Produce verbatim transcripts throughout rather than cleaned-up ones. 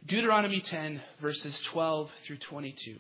Deuteronomy ten, verses twelve through twenty-two.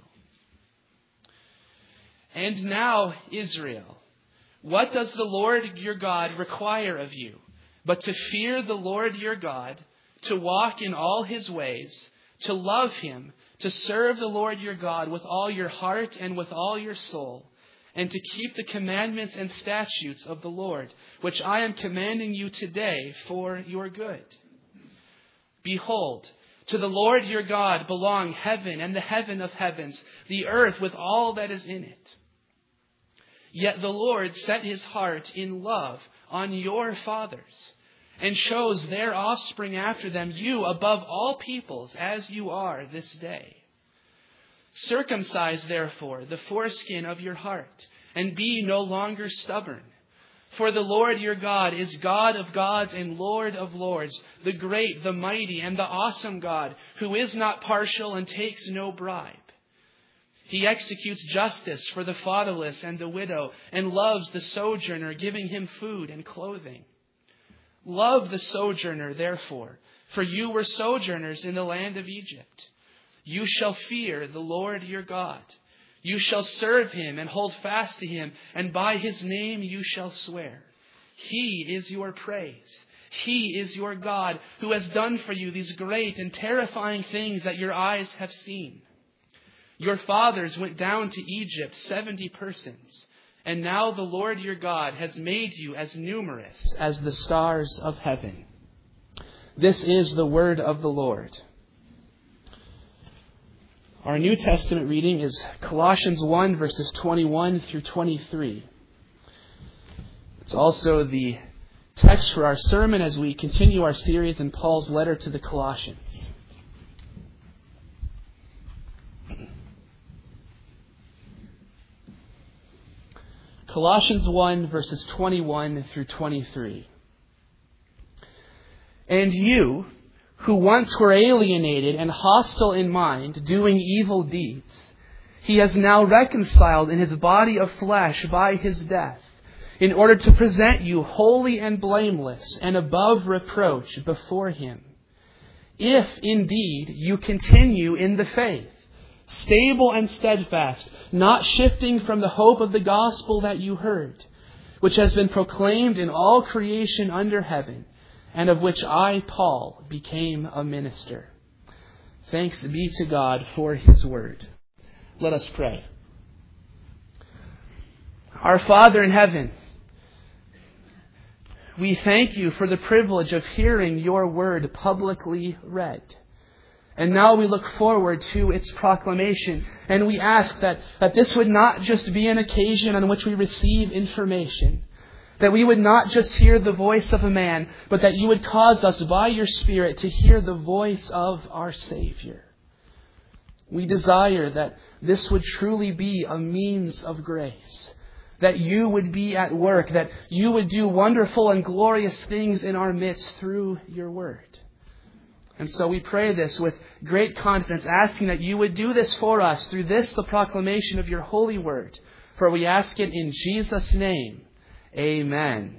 And now, Israel, what does the Lord your God require of you, but to fear the Lord your God, to walk in all his ways, to love him, to serve the Lord your God with all your heart and with all your soul, and to keep the commandments and statutes of the Lord, which I am commanding you today for your good? Behold, to the Lord your God belong heaven and the heaven of heavens, the earth with all that is in it. Yet the Lord set his heart in love on your fathers, and chose their offspring after them, you above all peoples, as you are this day. Circumcise, therefore, the foreskin of your heart, and be no longer stubborn. For the Lord your God is God of gods and Lord of lords, the great, the mighty, and the awesome God, who is not partial and takes no bribe. He executes justice for the fatherless and the widow, and loves the sojourner, giving him food and clothing. Love the sojourner, therefore, for you were sojourners in the land of Egypt. You shall fear the Lord your God. You shall serve him and hold fast to him, and by his name you shall swear. He is your praise. He is your God, who has done for you these great and terrifying things that your eyes have seen. Your fathers went down to Egypt, seventy persons. And now the Lord your God has made you as numerous as the stars of heaven. This is the word of the Lord. Our New Testament reading is Colossians one, verses twenty-one through twenty-three. It's also the text for our sermon as we continue our series in Paul's letter to the Colossians. Colossians one, verses twenty-one through twenty-three. And you, who once were alienated and hostile in mind, doing evil deeds, he has now reconciled in his body of flesh by his death, in order to present you holy and blameless and above reproach before him. If indeed you continue in the faith, stable and steadfast, not shifting from the hope of the gospel that you heard, which has been proclaimed in all creation under heaven, and of which I, Paul, became a minister. Thanks be to God for his word. Let us pray. Our Father in heaven, we thank you for the privilege of hearing your word publicly read. And now we look forward to its proclamation. And we ask that, that this would not just be an occasion on which we receive information. That we would not just hear the voice of a man, but that you would cause us by your Spirit to hear the voice of our Savior. We desire that this would truly be a means of grace. That you would be at work. That you would do wonderful and glorious things in our midst through your word. And so we pray this with great confidence, asking that you would do this for us through this, the proclamation of your holy word. For we ask it in Jesus' name. Amen.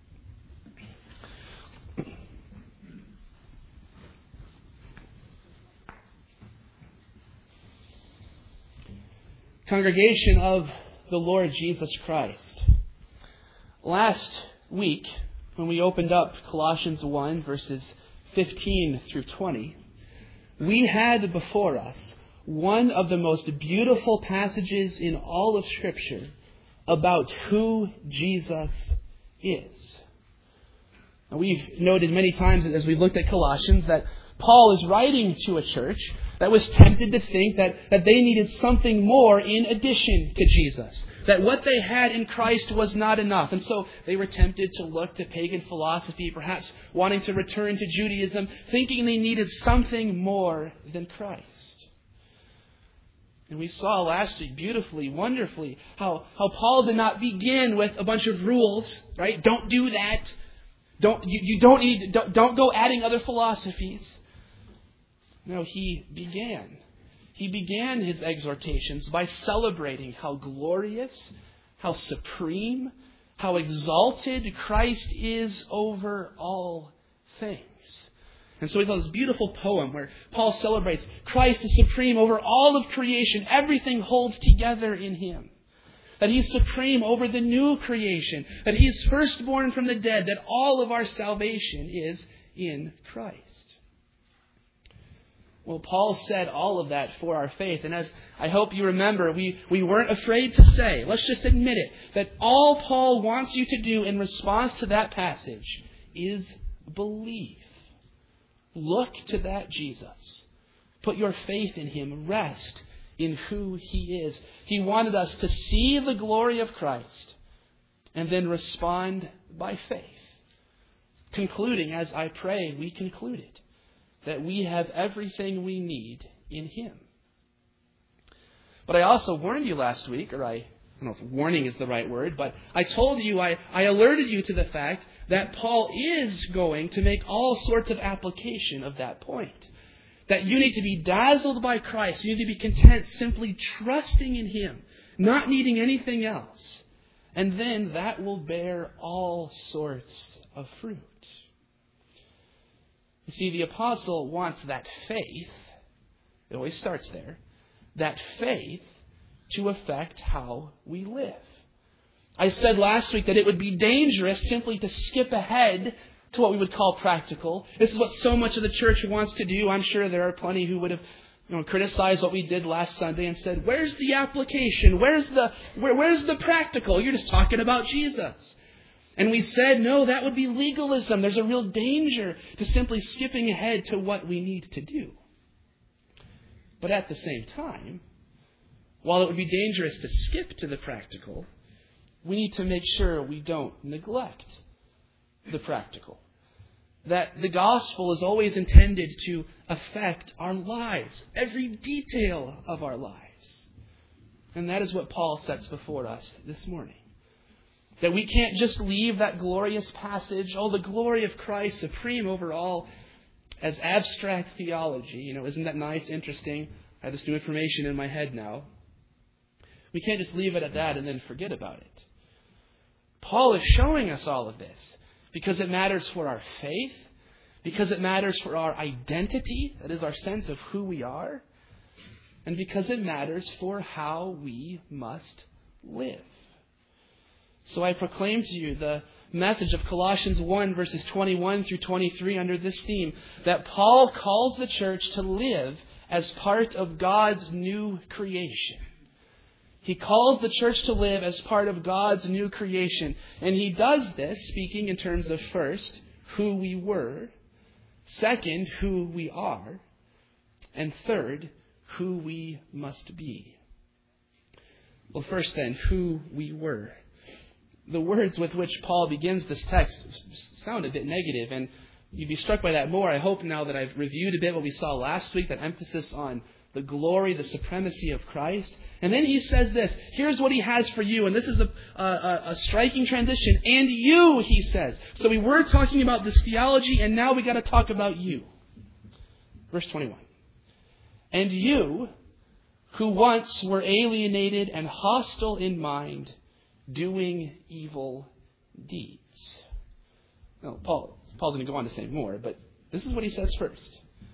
Congregation of the Lord Jesus Christ. Last week, when we opened up Colossians one, verses fifteen through twenty, we had before us one of the most beautiful passages in all of Scripture about who Jesus is. Now, we've noted many times as we've looked at Colossians that Paul is writing to a church that was tempted to think that, that they needed something more in addition to Jesus. That what they had in Christ was not enough. And so they were tempted to look to pagan philosophy, perhaps wanting to return to Judaism, thinking they needed something more than Christ. And we saw last week beautifully, wonderfully, how, how Paul did not begin with a bunch of rules, right? Don't do that. Don't, you, you don't need to, don't, don't go adding other philosophies. No, he began. He began his exhortations by celebrating how glorious, how supreme, how exalted Christ is over all things. And so we have this beautiful poem where Paul celebrates Christ is supreme over all of creation. Everything holds together in Him. That He's supreme over the new creation. That He's firstborn from the dead. That all of our salvation is in Christ. Well, Paul said all of that for our faith. And as I hope you remember, we, we weren't afraid to say, let's just admit it, that all Paul wants you to do in response to that passage is believe. Look to that Jesus. Put your faith in Him. Rest in who He is. He wanted us to see the glory of Christ and then respond by faith. Concluding, as I pray, we concluded that we have everything we need in Him. But I also warned you last week, or I, I don't know if warning is the right word, but I told you, I, I alerted you to the fact that Paul is going to make all sorts of application of that point. That you need to be dazzled by Christ. You need to be content simply trusting in Him, not needing anything else. And then that will bear all sorts of fruit. You see, the apostle wants that faith, it always starts there, that faith to affect how we live. I said last week that it would be dangerous simply to skip ahead to what we would call practical. This is what so much of the church wants to do. I'm sure there are plenty who would have you know, criticized what we did last Sunday and said, where's the application? Where's the where, where's the practical? You're just talking about Jesus. And we said, no, that would be legalism. There's a real danger to simply skipping ahead to what we need to do. But at the same time, while it would be dangerous to skip to the practical, we need to make sure we don't neglect the practical. That the gospel is always intended to affect our lives, every detail of our lives. And that is what Paul sets before us this morning. That we can't just leave that glorious passage, oh, the glory of Christ supreme over all, as abstract theology. You know, isn't that nice, interesting? I have this new information in my head now. We can't just leave it at that and then forget about it. Paul is showing us all of this because it matters for our faith, because it matters for our identity, that is our sense of who we are, and because it matters for how we must live. So I proclaim to you the message of Colossians one, verses twenty-one through twenty-three under this theme, that Paul calls the church to live as part of God's new creation. He calls the church to live as part of God's new creation. And he does this speaking in terms of, first, who we were, second, who we are, and third, who we must be. Well, first then, who we were. The words with which Paul begins this text sound a bit negative, and you'd be struck by that more. I hope now that I've reviewed a bit what we saw last week, that emphasis on the glory, the supremacy of Christ. And then he says this, here's what he has for you, and this is a, a, a striking transition. And you, he says. So we were talking about this theology, and now we got to talk about you. Verse twenty-one. And you, who once were alienated and hostile in mind, doing evil deeds. Now, Paul, Paul's going to go on to say more, but this is what he says first.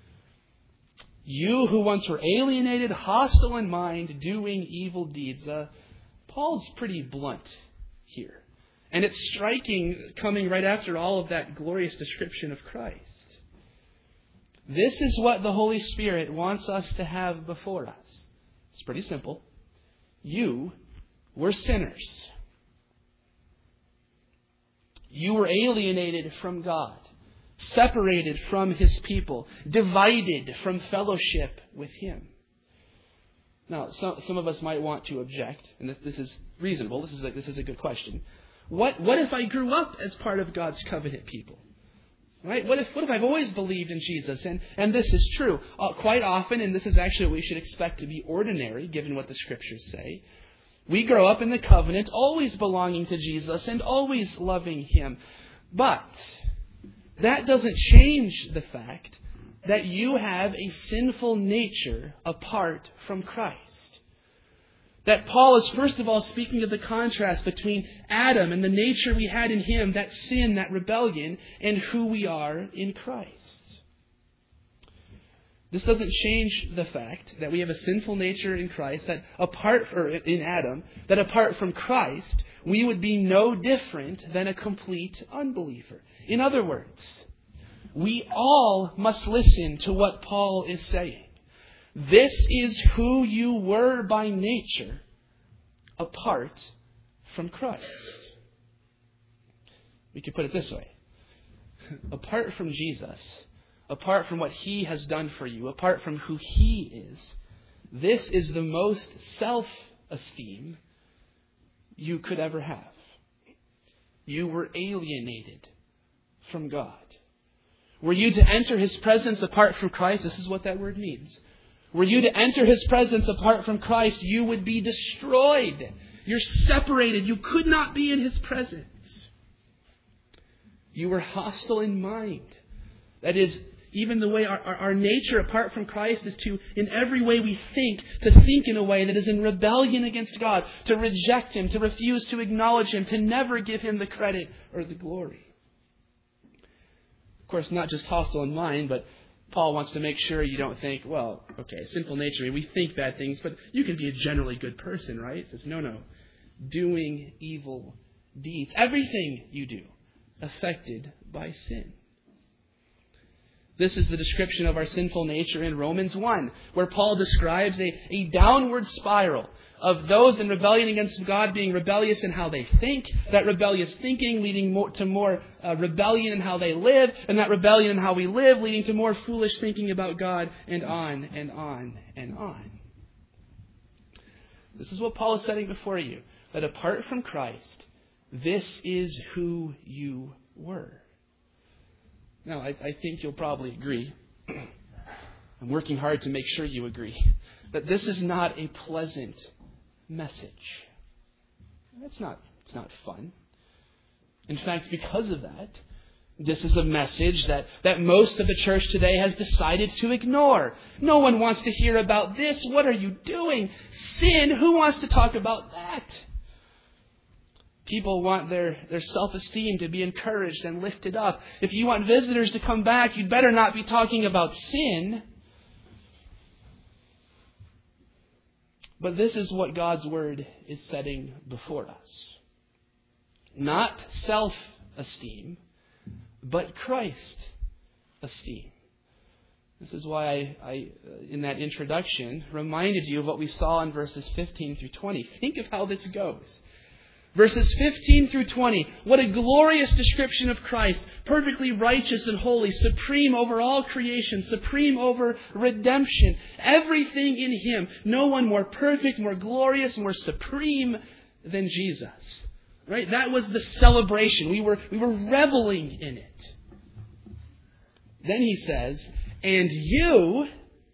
You who once were alienated, hostile in mind, doing evil deeds. Uh, Paul's pretty blunt here. And it's striking coming right after all of that glorious description of Christ. This is what the Holy Spirit wants us to have before us. It's pretty simple. You were sinners. You were alienated from God, separated from His people, divided from fellowship with Him. Now, some, some of us might want to object, and this is reasonable. This is a, this is a good question. What, what if I grew up as part of God's covenant people? Right? What if, what if I've always believed in Jesus? And, and this is true. Uh, quite often, and this is actually what we should expect to be ordinary, given what the Scriptures say, we grow up in the covenant, always belonging to Jesus and always loving Him. But that doesn't change the fact that you have a sinful nature apart from Christ. That Paul is first of all speaking of the contrast between Adam and the nature we had in him, that sin, that rebellion, and who we are in Christ. This doesn't change the fact that we have a sinful nature in Christ, that apart, or in Adam, that apart from Christ, we would be no different than a complete unbeliever. In other words, we all must listen to what Paul is saying. This is who you were by nature apart from Christ. We could put it this way. Apart from Jesus, apart from what He has done for you, apart from who He is, this is the most self-esteem you could ever have. You were alienated from God. Were you to enter His presence apart from Christ? This is what that word means. Were you to enter His presence apart from Christ, you would be destroyed. You're separated. You could not be in His presence. You were hostile in mind. That is, even the way our, our, our nature apart from Christ is to, in every way we think, to think in a way that is in rebellion against God, to reject Him, to refuse to acknowledge Him, to never give Him the credit or the glory. Of course, not just hostile in mind, but Paul wants to make sure you don't think, well, okay, sinful nature, we think bad things, but you can be a generally good person, right? He says, no, no. Doing evil deeds. Everything you do affected by sin. This is the description of our sinful nature in Romans one, where Paul describes a, a downward spiral of those in rebellion against God being rebellious in how they think, that rebellious thinking leading more, to more uh, rebellion in how they live, and that rebellion in how we live leading to more foolish thinking about God, and on and on and on. This is what Paul is setting before you, that apart from Christ, this is who you were. Now, I, I think you'll probably agree. I'm working hard to make sure you agree that this is not a pleasant message. It's not, it's not fun. In fact, because of that, this is a message that, that most of the church today has decided to ignore. No one wants to hear about this. What are you doing? Sin. Who wants to talk about that? People want their, their self-esteem to be encouraged and lifted up. If you want visitors to come back, you'd better not be talking about sin. But this is what God's Word is setting before us. Not self-esteem, but Christ-esteem. This is why I, I, in that introduction, reminded you of what we saw in verses fifteen through twenty. Think of how this goes. Verses fifteen through twenty, what a glorious description of Christ, perfectly righteous and holy, supreme over all creation, supreme over redemption. Everything in Him, no one more perfect, more glorious, more supreme than Jesus. Right? That was the celebration. We were, we were reveling in it. Then he says, and you,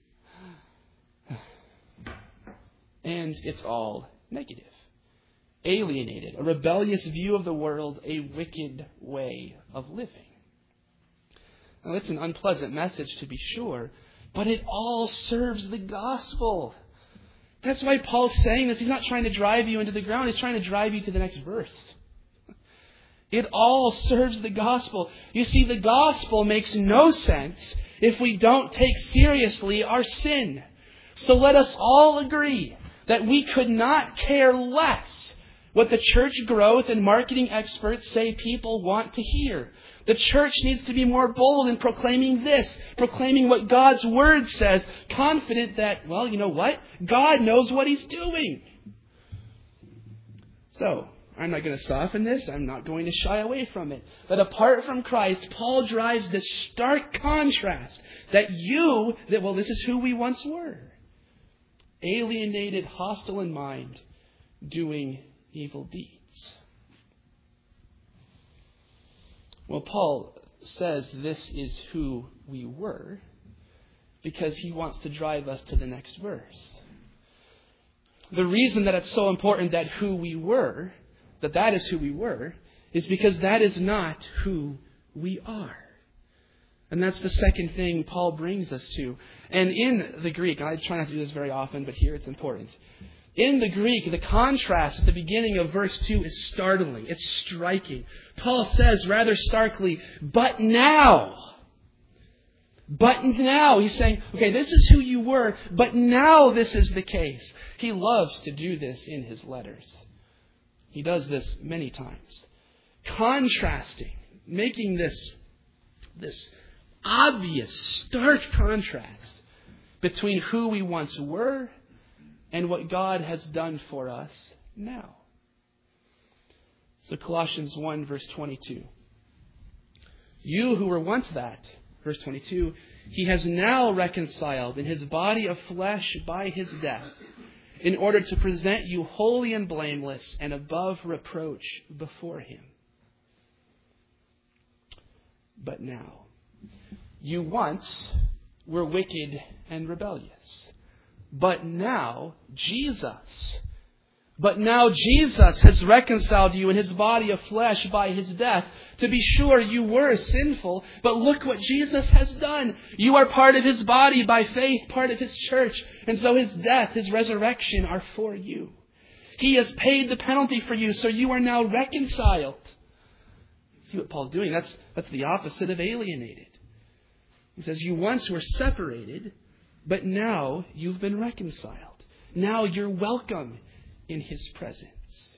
and it's all negative. Alienated, a rebellious view of the world, a wicked way of living. Now, it's an unpleasant message to be sure, but it all serves the gospel. That's why Paul's saying this. He's not trying to drive you into the ground. He's trying to drive you to the next verse. It all serves the gospel. You see, the gospel makes no sense if we don't take seriously our sin. So let us all agree that we could not care less what the church growth and marketing experts say people want to hear. The church needs to be more bold in proclaiming this, proclaiming what God's Word says, confident that, well, you know what? God knows what He's doing. So, I'm not going to soften this. I'm not going to shy away from it. But apart from Christ, Paul drives this stark contrast that you, that well, this is who we once were. Alienated, hostile in mind, doing evil deeds. Well, Paul says this is who we were because he wants to drive us to the next verse. The reason that it's so important that who we were, that that is who we were, is because that is not who we are. And that's the second thing Paul brings us to. And in the Greek, and I try not to do this very often, but here it's important. In the Greek, the contrast at the beginning of verse two is startling. It's striking. Paul says rather starkly, but now. But now, he's saying, okay, this is who you were, but now this is the case. He loves to do this in his letters. He does this many times. Contrasting, making this, this obvious, stark contrast between who we once were and what God has done for us now. So Colossians one, verse twenty-two. You who were once that, verse twenty-two, he has now reconciled in his body of flesh by his death, in order to present you holy and blameless and above reproach before him. But now, you once were wicked and rebellious. But now, Jesus, but now Jesus has reconciled you in his body of flesh by his death. To be sure, you were sinful, but look what Jesus has done. You are part of his body by faith, part of his church. And so his death, his resurrection are for you. He has paid the penalty for you, so you are now reconciled. See what Paul's doing? That's, that's the opposite of alienated. He says, you once were separated, but now you've been reconciled. Now you're welcome in his presence.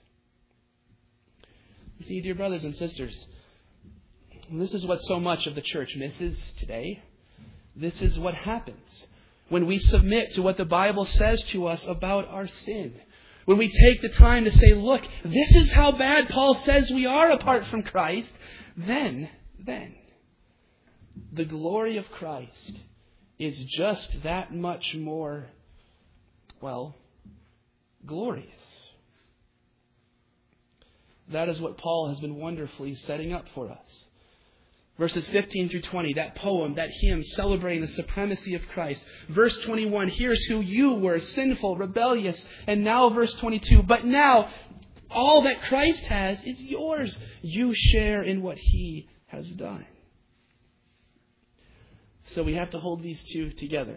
You see, dear brothers and sisters, this is what so much of the church misses today. This is what happens when we submit to what the Bible says to us about our sin. When we take the time to say, look, this is how bad Paul says we are apart from Christ, then, then, the glory of Christ is just that much more, well, glorious. That is what Paul has been wonderfully setting up for us. Verses fifteen through twenty, that poem, that hymn celebrating the supremacy of Christ. Verse twenty-one, here's who you were, sinful, rebellious. And now verse twenty-two, but now all that Christ has is yours. You share in what he has done. So we have to hold these two together.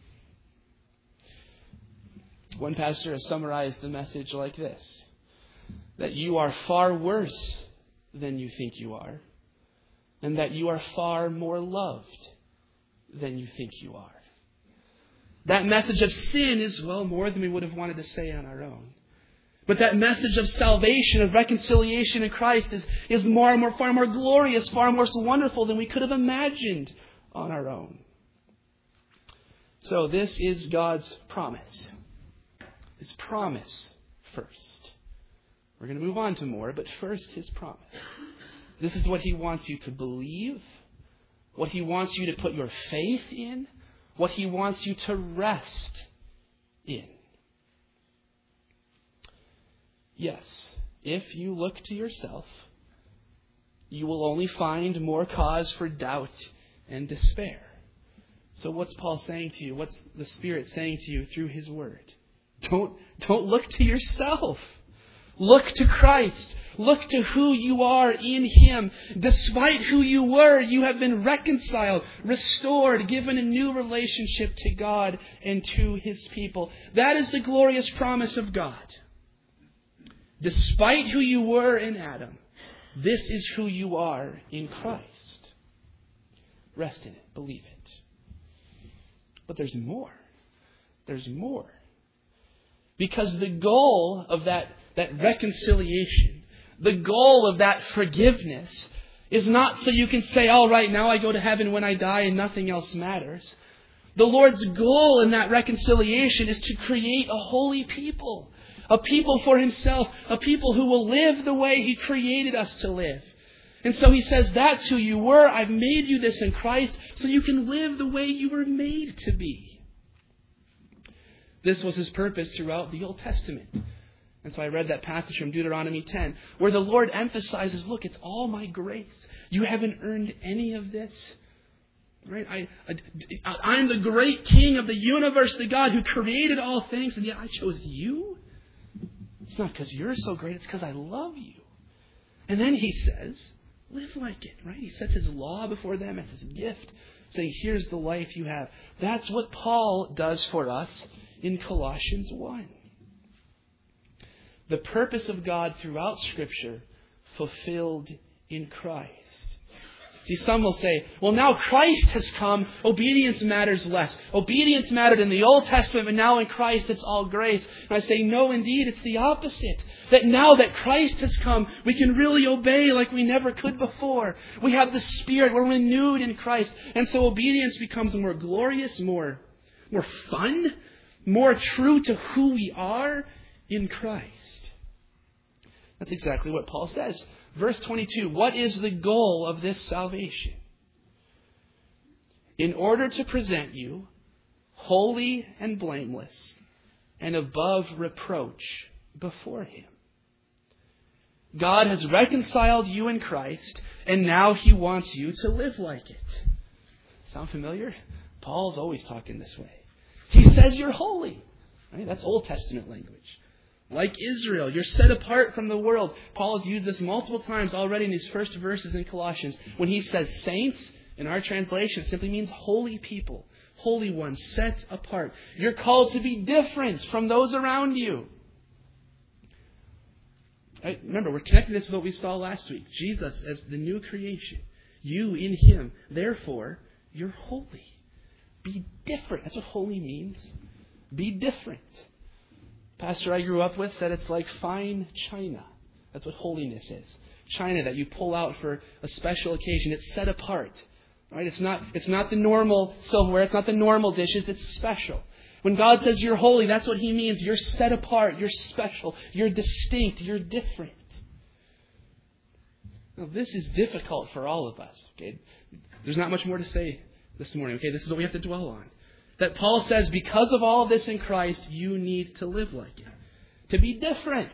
One pastor has summarized the message like this: that you are far worse than you think you are, and that you are far more loved than you think you are. That message of sin is, well, more than we would have wanted to say on our own. But that message of salvation, of reconciliation in Christ is, is more and more, far more glorious, far more wonderful than we could have imagined on our own. So this is God's promise. His promise first. We're going to move on to more, but first his promise. This is what he wants you to believe, what he wants you to put your faith in, what he wants you to rest in. Yes, if you look to yourself, you will only find more cause for doubt and despair. So what's Paul saying to you? What's the Spirit saying to you through his word? Don't, don't look to yourself. Look to Christ. Look to who you are in him. Despite who you were, you have been reconciled, restored, given a new relationship to God and to his people. That is the glorious promise of God. Despite who you were in Adam, this is who you are in Christ. Rest in it. Believe it. But there's more. There's more. Because the goal of that, that reconciliation, the goal of that forgiveness is not so you can say, all right, now I go to heaven when I die and nothing else matters. The Lord's goal in that reconciliation is to create a holy people, a people for himself, a people who will live the way he created us to live. And so he says, that's who you were. I've made you this in Christ so you can live the way you were made to be. This was his purpose throughout the Old Testament. And so I read that passage from Deuteronomy ten, where the Lord emphasizes, look, it's all my grace. You haven't earned any of this. Right? I, I, I'm the great king of the universe, the God who created all things, and yet I chose you? It's not because you're so great, it's because I love you. And then he says, live like it, right? He sets his law before them as his gift, saying, here's the life you have. That's what Paul does for us in Colossians one. The purpose of God throughout Scripture fulfilled in Christ. See, some will say, well, now Christ has come, obedience matters less. Obedience mattered in the Old Testament, but now in Christ it's all grace. And I say, no, indeed, it's the opposite. That now that Christ has come, we can really obey like we never could before. We have the Spirit, we're renewed in Christ. And so obedience becomes more glorious, more, more fun, more true to who we are in Christ. That's exactly what Paul says. Verse twenty-two, what is the goal of this salvation? In order to present you holy and blameless and above reproach before Him. God has reconciled you in Christ, and now He wants you to live like it. Sound familiar? Paul's always talking this way. He says you're holy. Right? That's Old Testament language. Like Israel, you're set apart from the world. Paul has used this multiple times already in these first verses in Colossians. When he says saints, in our translation, it simply means holy people. Holy ones, set apart. You're called to be different from those around you. Right? Remember, we're connecting this with what we saw last week. Jesus as the new creation. You in Him. Therefore, you're holy. Be different. That's what holy means. Be different. Pastor I grew up with said it's like fine china. That's what holiness is. China that you pull out for a special occasion. It's set apart. Right? It's not, it's not the normal silverware. It's not the normal dishes. It's special. When God says you're holy, that's what He means. You're set apart. You're special. You're distinct. You're different. Now, this is difficult for all of us. Okay? There's not much more to say this morning. Okay? This is what we have to dwell on. That Paul says, because of all of this in Christ, you need to live like it. To be different.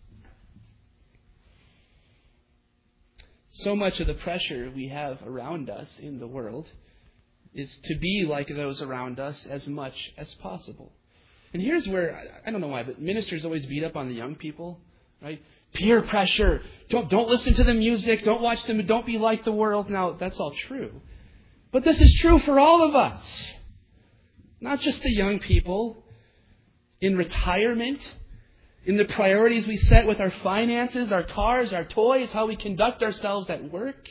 So much of the pressure we have around us in the world is to be like those around us as much as possible. And here's where, I don't know why, but ministers always beat up on the young people, right? Peer pressure. Don't, don't listen to the music. Don't watch them. Don't be like the world. Now, that's all true. But this is true for all of us. Not just the young people. In retirement, in the priorities we set with our finances, our cars, our toys, how we conduct ourselves at work.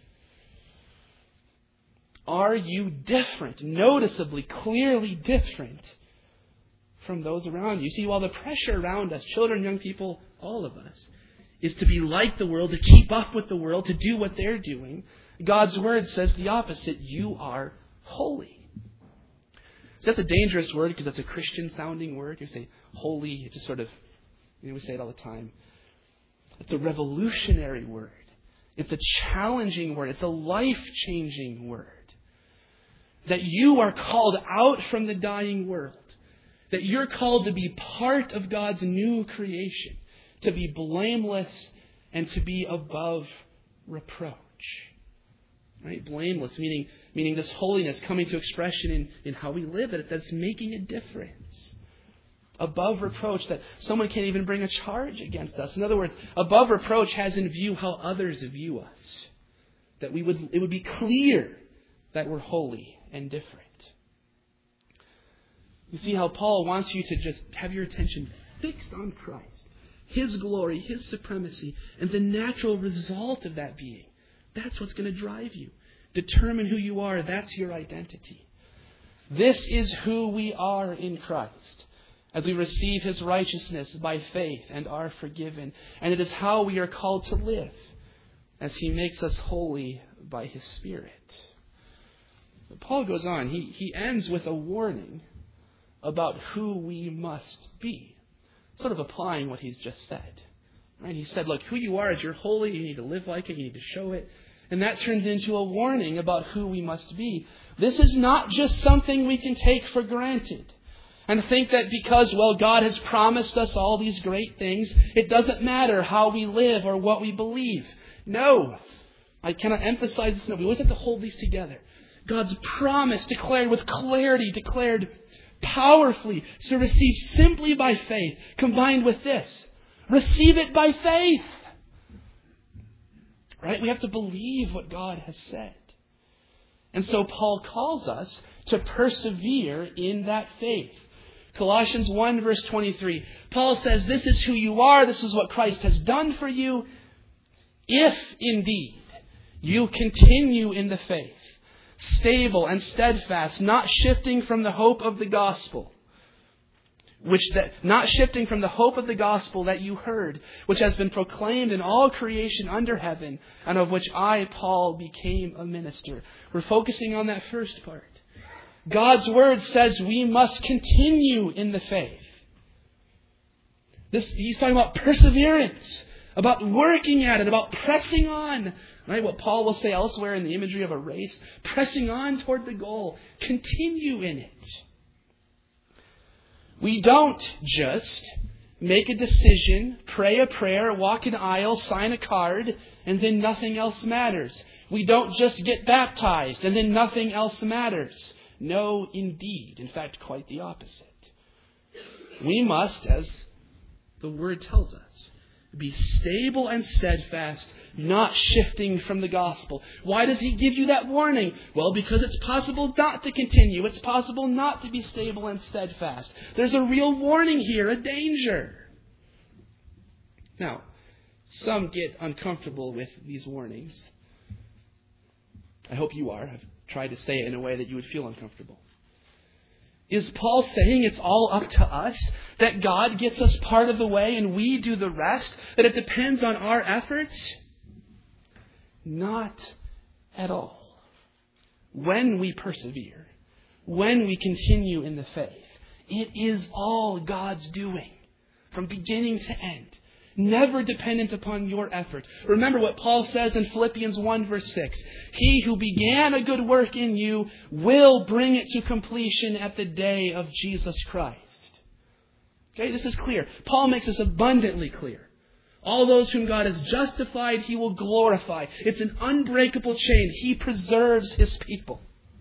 Are you different, noticeably, clearly different from those around you? See, while the pressure around us, children, young people, all of us, is to be like the world, to keep up with the world, to do what they're doing, God's Word says the opposite. You are holy. So that's a dangerous word because that's a Christian-sounding word. You say holy, it just sort of, you know, we say it all the time. It's a revolutionary word. It's a challenging word. It's a life-changing word. That you are called out from the dying world. That you're called to be part of God's new creation. To be blameless and to be above reproach. Right? Blameless, meaning meaning this holiness coming to expression in, in how we live, that that's making a difference. Above reproach, that someone can't even bring a charge against us. In other words, above reproach has in view how others view us. That we would it would be clear that we're holy and different. You see how Paul wants you to just have your attention fixed on Christ, His glory, His supremacy, and the natural result of that being. That's what's going to drive you. Determine who you are. That's your identity. This is who we are in Christ as we receive His righteousness by faith and are forgiven. And it is how we are called to live as He makes us holy by His Spirit. But Paul goes on. He, he ends with a warning about who we must be. Sort of applying what he's just said. Right? He said, look, who you are is you're holy. You need to live like it. You need to show it. And that turns into a warning about who we must be. This is not just something we can take for granted and think that because, well, God has promised us all these great things, it doesn't matter how we live or what we believe. No. I cannot emphasize this enough. We always have to hold these together. God's promise declared with clarity, declared powerfully, to receive simply by faith, combined with this. Receive it by faith. Right? We have to believe what God has said. And so Paul calls us to persevere in that faith. Colossians one verse twenty-three. Paul says, this is who you are. This is what Christ has done for you. If indeed you continue in the faith, stable and steadfast, not shifting from the hope of the gospel, which that not shifting from the hope of the gospel that you heard, which has been proclaimed in all creation under heaven, and of which I, Paul, became a minister. We're focusing on that first part. God's word says we must continue in the faith. This, he's talking about perseverance, about working at it, about pressing on. Right? What Paul will say elsewhere in the imagery of a race, pressing on toward the goal. Continue in it. We don't just make a decision, pray a prayer, walk an aisle, sign a card, and then nothing else matters. We don't just get baptized and then nothing else matters. No, indeed. In fact, quite the opposite. We must, as the word tells us, be stable and steadfast, not shifting from the gospel. Why does he give you that warning? Well, because it's possible not to continue. It's possible not to be stable and steadfast. There's a real warning here, a danger. Now, some get uncomfortable with these warnings. I hope you are. I've tried to say it in a way that you would feel uncomfortable. Is Paul saying it's all up to us? That God gets us part of the way and we do the rest? That it depends on our efforts? Not at all. When we persevere, when we continue in the faith, it is all God's doing from beginning to end. Never dependent upon your effort. Remember what Paul says in Philippians one verse six. He who began a good work in you will bring it to completion at the day of Jesus Christ. Okay, this is clear. Paul makes this abundantly clear. All those whom God has justified, He will glorify. It's an unbreakable chain. He preserves His people.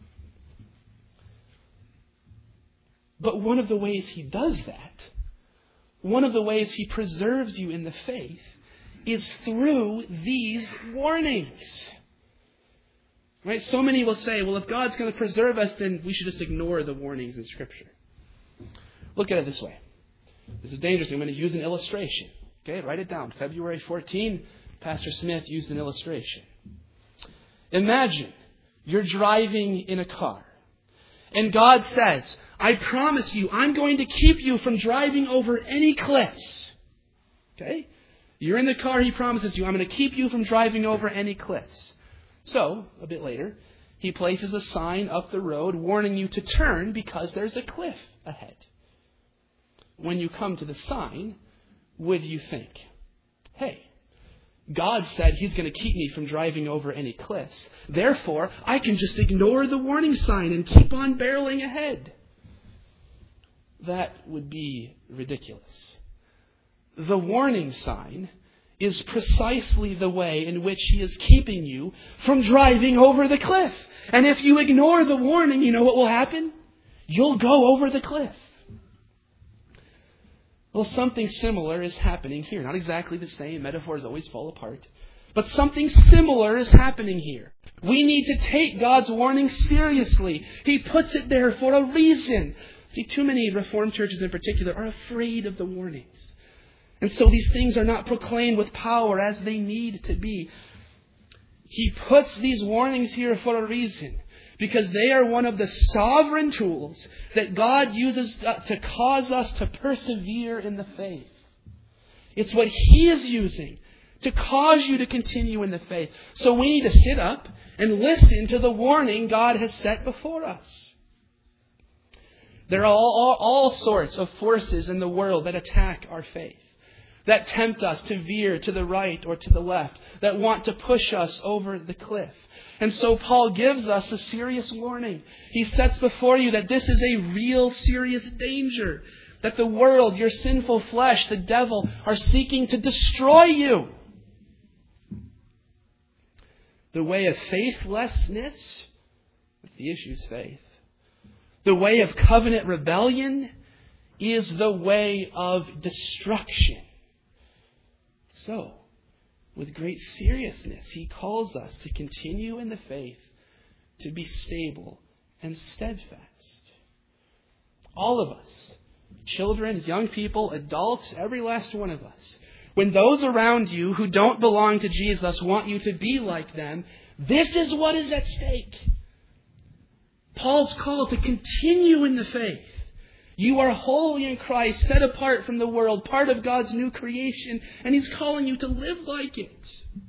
But one of the ways He does that, one of the ways He preserves you in the faith, is through these warnings. Right? So many will say, well, if God's going to preserve us, then we should just ignore the warnings in Scripture. Look at it this way. This is dangerous. I'm going to use an illustration. Okay, write it down. February fourteenth, Pastor Smith used an illustration. Imagine you're driving in a car. And God says, I promise you, I'm going to keep you from driving over any cliffs. Okay? You're in the car, He promises you, I'm going to keep you from driving over any cliffs. So, a bit later, He places a sign up the road warning you to turn because there's a cliff ahead. When you come to the sign, would you think, hey, God said He's going to keep me from driving over any cliffs. Therefore, I can just ignore the warning sign and keep on barreling ahead. That would be ridiculous. The warning sign is precisely the way in which He is keeping you from driving over the cliff. And if you ignore the warning, you know what will happen? You'll go over the cliff. Well, something similar is happening here. Not exactly the same. Metaphors always fall apart. But something similar is happening here. We need to take God's warning seriously. He puts it there for a reason. See, too many Reformed churches in particular are afraid of the warnings. And so these things are not proclaimed with power as they need to be. He puts these warnings here for a reason. Because they are one of the sovereign tools that God uses to cause us to persevere in the faith. It's what He is using to cause you to continue in the faith. So we need to sit up and listen to the warning God has set before us. There are all, all, all sorts of forces in the world that attack our faith, that tempt us to veer to the right or to the left, that want to push us over the cliff. And so Paul gives us a serious warning. He sets before you that this is a real serious danger. That the world, your sinful flesh, the devil, are seeking to destroy you. The way of faithlessness, that's the issue, is faith. The way of covenant rebellion is the way of destruction. So, with great seriousness, He calls us to continue in the faith, to be stable and steadfast. All of us, children, young people, adults, every last one of us, when those around you who don't belong to Jesus want you to be like them, This is what is at stake. Paul's call to continue in the faith. You are holy in Christ, set apart from the world, part of God's new creation, and He's calling you to live like it.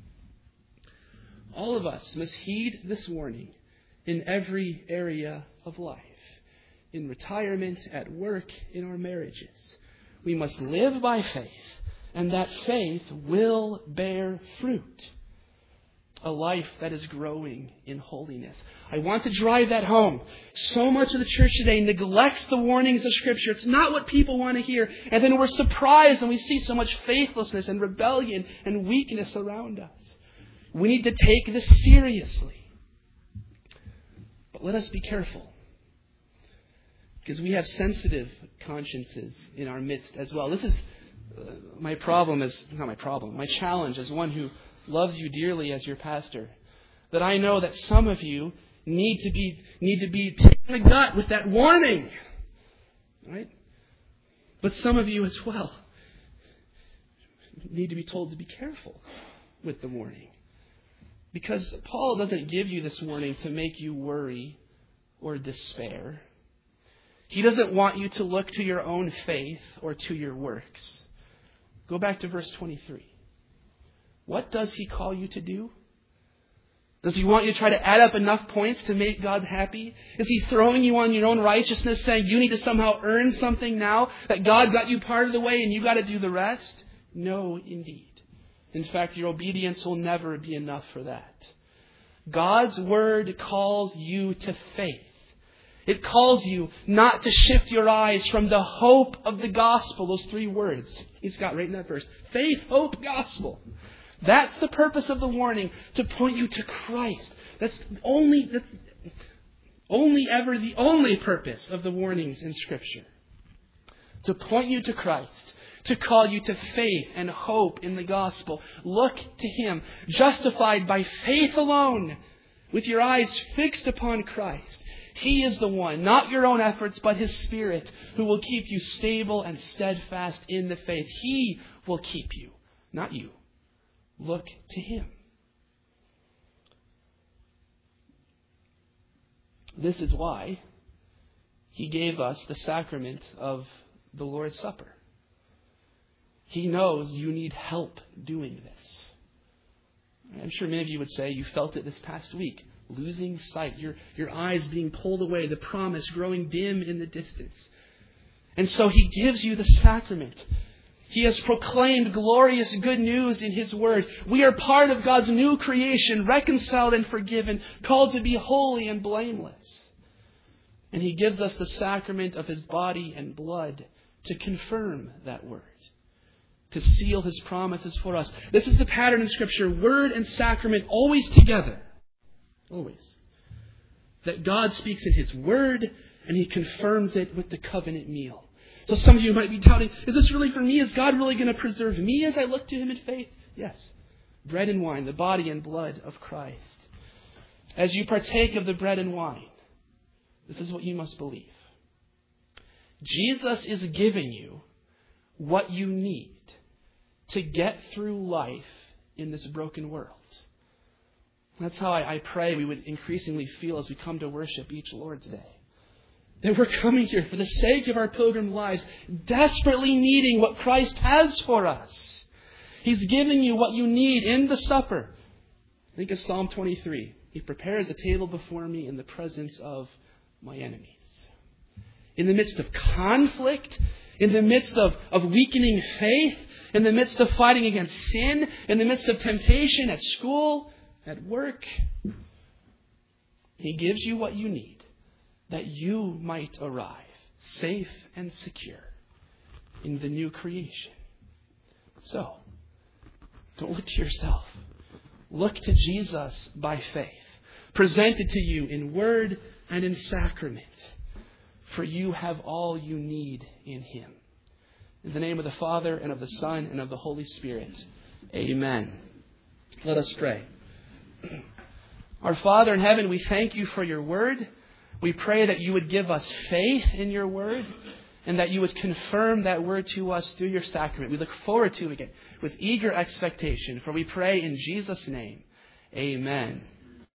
All of us must heed this warning in every area of life. In retirement, at work, in our marriages. We must live by faith, and that faith will bear fruit. A life that is growing in holiness. I want to drive that home. So much of the church today neglects the warnings of Scripture. It's not what people want to hear. And then we're surprised and we see so much faithlessness and rebellion and weakness around us. We need to take this seriously. But let us be careful. Because we have sensitive consciences in our midst as well. This is uh, my problem is, not my problem, my challenge as one who loves you dearly as your pastor. That I know that some of you need to be need to be hit in the gut with that warning. Right? But some of you as well need to be told to be careful with the warning. Because Paul doesn't give you this warning to make you worry or despair. He doesn't want you to look to your own faith or to your works. Go back to verse twenty-three. What does He call you to do? Does He want you to try to add up enough points to make God happy? Is He throwing you on your own righteousness, saying you need to somehow earn something now, that God got you part of the way and you got to do the rest? No, indeed. In fact, your obedience will never be enough for that. God's Word calls you to faith. It calls you not to shift your eyes from the hope of the gospel. Those three words He's got right in that verse. Faith, hope, gospel. That's the purpose of the warning, to point you to Christ. That's only, that's only ever the only purpose of the warnings in Scripture. To point you to Christ. To call you to faith and hope in the gospel. Look to Him, justified by faith alone, with your eyes fixed upon Christ. He is the one, not your own efforts, but His Spirit, who will keep you stable and steadfast in the faith. He will keep you, not you. Look to Him. This is why He gave us the sacrament of the Lord's Supper. He knows you need help doing this. I'm sure many of you would say you felt it this past week. Losing sight, your, your eyes being pulled away, the promise growing dim in the distance. And so He gives you the sacrament. He has proclaimed glorious good news in His Word. We are part of God's new creation, reconciled and forgiven, called to be holy and blameless. And He gives us the sacrament of His body and blood to confirm that Word, to seal His promises for us. This is the pattern in Scripture, Word and sacrament always together. Always. That God speaks in His Word and He confirms it with the covenant meal. So some of you might be doubting, is this really for me? Is God really going to preserve me as I look to Him in faith? Yes. Bread and wine, the body and blood of Christ. As you partake of the bread and wine, this is what you must believe. Jesus is giving you what you need to get through life in this broken world. That's how I, I pray we would increasingly feel as we come to worship each Lord's Day. That we're coming here for the sake of our pilgrim lives, desperately needing what Christ has for us. He's giving you what you need in the supper. Think of Psalm twenty-three. He prepares a table before me in the presence of my enemies. In the midst of conflict, in the midst of, of weakening faith, in the midst of fighting against sin, in the midst of temptation at school, at work, He gives you what you need that you might arrive safe and secure in the new creation. So, don't look to yourself. Look to Jesus by faith, presented to you in word and in sacrament, for you have all you need in Him. In the name of the Father, and of the Son, and of the Holy Spirit. Amen. Let us pray. Our Father in heaven, we thank You for Your word. We pray that You would give us faith in Your word, and that You would confirm that word to us through Your sacrament. We look forward to it with eager expectation, for we pray in Jesus' name. Amen.